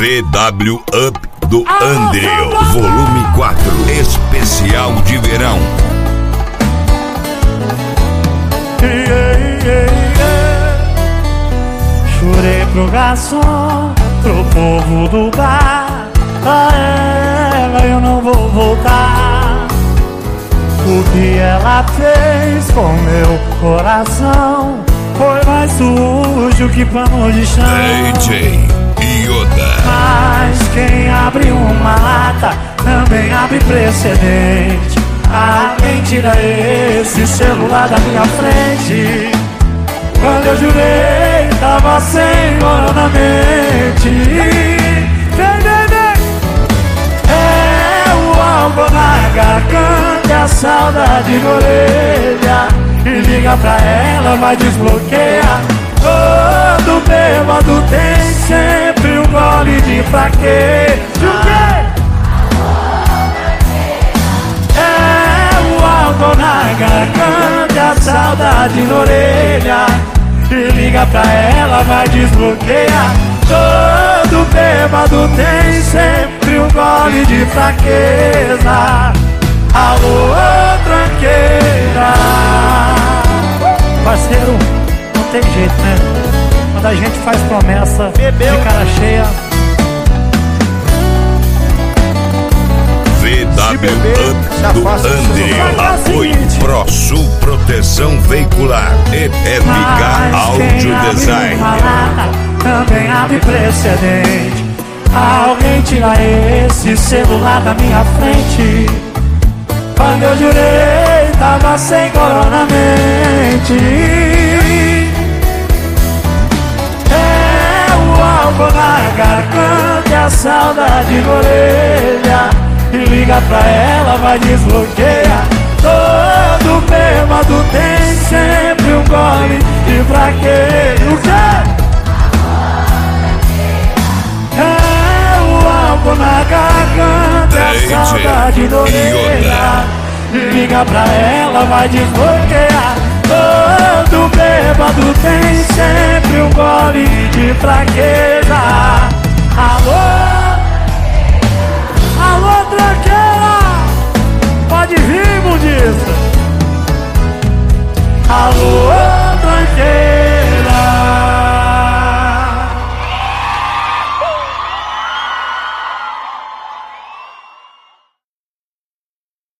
VW Up do André, volume 4, especial de verão. Jurei pro garçom, pro povo do bar, pra ela eu não vou voltar. O que ela fez com meu coração foi mais sujo que pano de chão. DJ Yoda. Mas quem abre uma lata também abre precedente. Alguém tira esse celular da minha frente. Quando eu jurei, tava sem moral na mente. Vem, vem, vem. É o álcool na garganta e a saudade na orelha. E liga pra ela, vai desbloquear. Todo bêbado tem sempre um gole de fraqueza. É o álcool na garganta e a saudade na orelha. E liga pra ela, vai desbloquear. Todo bêbado tem sempre um gole de fraqueza. Alô, tranqueira. Parceiro, não tem jeito, né? Quando a gente faz promessa de cara cheia. VW Up do André, apoio ProSul Proteção Veicular e FK Audio Design. Também abre precedente. Alguém tira esse celular da minha frente. Quando eu jurei, tava sem corona mente. É o álcool na garganta e a saudade na orelha. E liga pra ela, vai desbloquear. Todo bêbado tem sempre um gole de fraqueza. O quê? É o álcool na garganta e a saudade na orelha. E liga pra ela, vai desbloquear. Todo bêbado tem sempre um gole de fraqueza.